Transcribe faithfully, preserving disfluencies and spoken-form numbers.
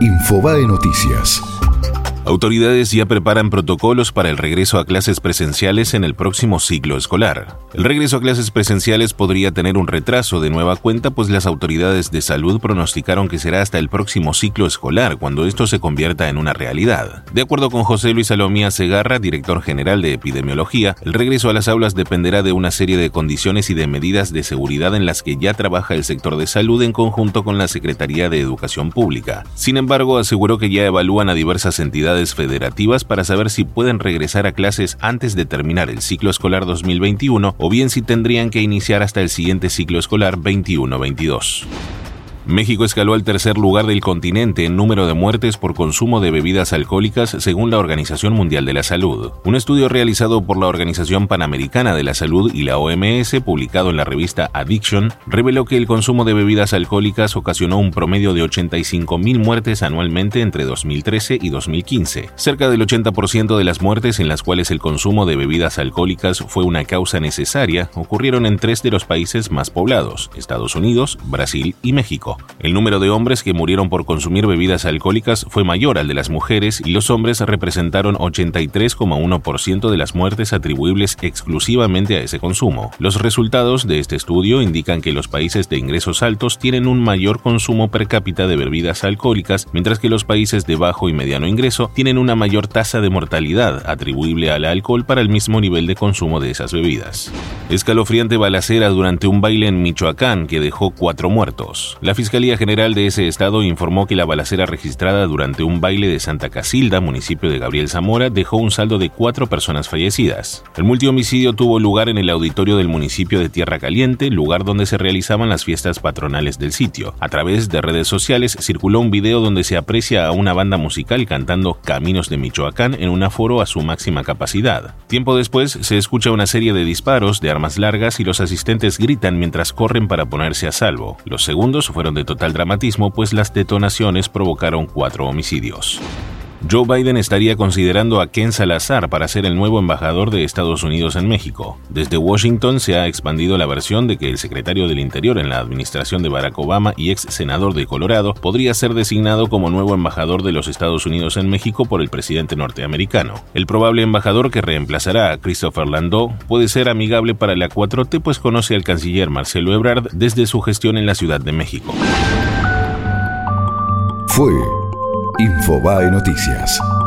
Infobae Noticias. Autoridades ya preparan protocolos para el regreso a clases presenciales en el próximo ciclo escolar. El regreso a clases presenciales podría tener un retraso de nueva cuenta, pues las autoridades de salud pronosticaron que será hasta el próximo ciclo escolar cuando esto se convierta en una realidad. De acuerdo con José Luis Salomía Segarra, director general de epidemiología, el regreso a las aulas dependerá de una serie de condiciones y de medidas de seguridad en las que ya trabaja el sector de salud en conjunto con la Secretaría de Educación Pública. Sin embargo, aseguró que ya evalúan a diversas entidades federativas para saber si pueden regresar a clases antes de terminar el ciclo escolar dos mil veintiuno o bien si tendrían que iniciar hasta el siguiente ciclo escolar veintiuno veintidós. México escaló al tercer lugar del continente en número de muertes por consumo de bebidas alcohólicas según la Organización Mundial de la Salud. Un estudio realizado por la Organización Panamericana de la Salud y la O M S, publicado en la revista Addiction, reveló que el consumo de bebidas alcohólicas ocasionó un promedio de ochenta y cinco mil muertes anualmente entre dos mil trece y dos mil quince. Cerca del ochenta por ciento de las muertes en las cuales el consumo de bebidas alcohólicas fue una causa necesaria ocurrieron en tres de los países más poblados, Estados Unidos, Brasil y México. El número de hombres que murieron por consumir bebidas alcohólicas fue mayor al de las mujeres y los hombres representaron ochenta y tres coma uno por ciento de las muertes atribuibles exclusivamente a ese consumo. Los resultados de este estudio indican que los países de ingresos altos tienen un mayor consumo per cápita de bebidas alcohólicas, mientras que los países de bajo y mediano ingreso tienen una mayor tasa de mortalidad atribuible al alcohol para el mismo nivel de consumo de esas bebidas. Escalofriante balacera durante un baile en Michoacán que dejó cuatro muertos. La Fiscalía General de ese estado informó que la balacera registrada durante un baile de Santa Casilda, municipio de Gabriel Zamora, dejó un saldo de cuatro personas fallecidas. El multihomicidio tuvo lugar en el auditorio del municipio de Tierra Caliente, lugar donde se realizaban las fiestas patronales del sitio. A través de redes sociales circuló un video donde se aprecia a una banda musical cantando Caminos de Michoacán en un aforo a su máxima capacidad. Tiempo después se escucha una serie de disparos de armas largas y los asistentes gritan mientras corren para ponerse a salvo. Los segundos fueron de total dramatismo, pues las detonaciones provocaron cuatro homicidios. Joe Biden estaría considerando a Ken Salazar para ser el nuevo embajador de Estados Unidos en México. Desde Washington se ha expandido la versión de que el secretario del Interior en la administración de Barack Obama y ex senador de Colorado podría ser designado como nuevo embajador de los Estados Unidos en México por el presidente norteamericano. El probable embajador que reemplazará a Christopher Landau puede ser amigable para la cuatro T, pues conoce al canciller Marcelo Ebrard desde su gestión en la Ciudad de México. Fue Infobae Noticias.